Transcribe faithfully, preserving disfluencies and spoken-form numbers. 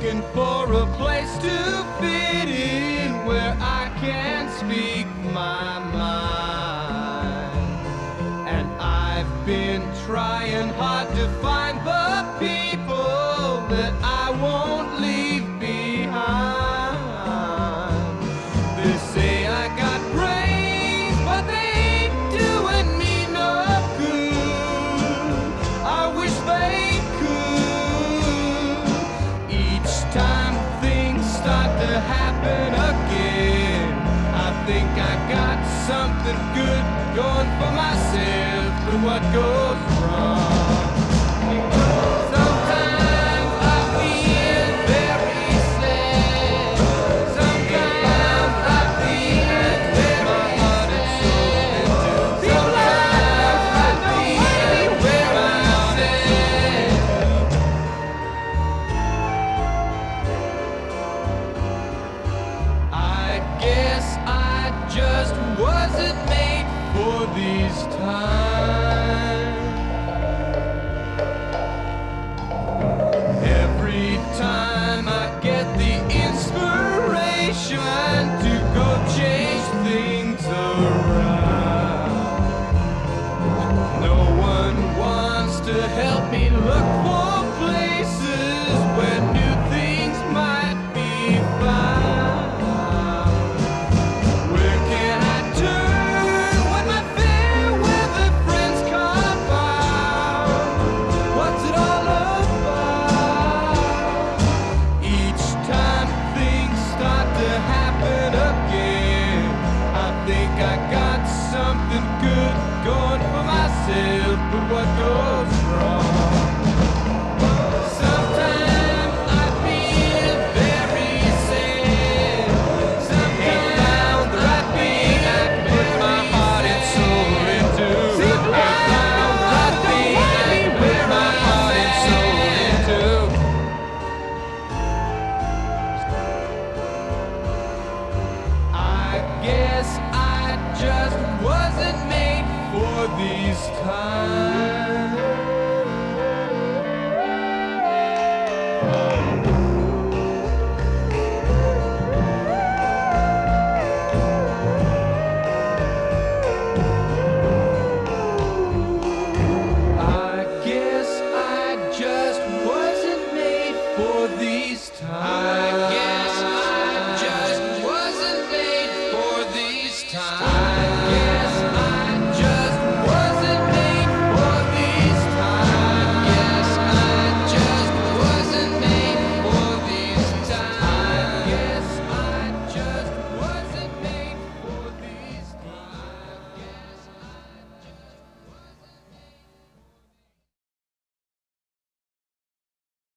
looking for a place to fit in where I can speak my mind. And I've been trying hard to find the people that I won't leave behind. They say I got brains, but they ain't doing me no good. I wish they could. Each time things start to happen again, I think I got something good going for myself, but what goes wrong? Sometimes I feel very sad. Sometimes I feel very sad. Sometimes I feel very sad. I guess I just wasn't made for these times. Every time I get the inspiration to go change things around, no one wants to help me look for places where new things might be found. Where can I turn when my fair weather friends come out? What's it all about? Each time things start to happen again, I think I got something good going for myself, but what goes wrong? Sometimes I feel very sad. Sometimes found the right thing I put my heart and soul into. I found the right thing I put my heart and soul into. I guess I just wasn't made for these times. I guess I just wasn't made for these times.